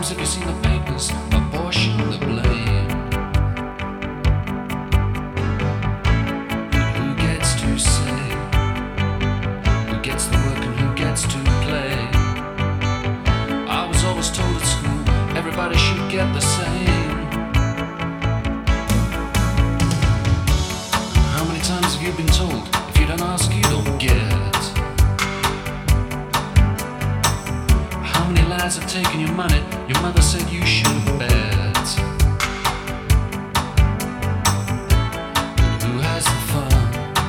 have you seen the papers apportion the blame? Who gets to say? Who gets the work and who gets to play? I was always told at school everybody should get the same. How many times have you been told if you don't ask you don't get? How many lies have taken your money? Your mother said you should bet. Who has the fun?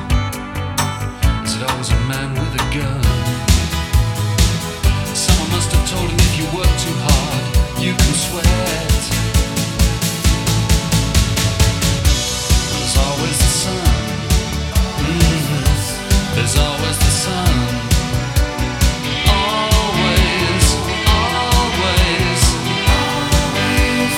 Is it always a man with a gun? Someone must have told him if you work too hard, you can sweat. There's always the sun. There's always the sun. Always, always, always.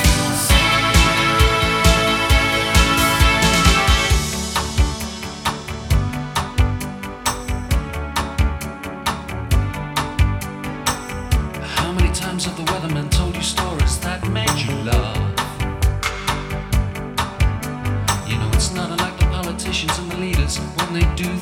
How many times have the weathermen told you stories that made you laugh? You know it's not unlike the politicians and the leaders when they do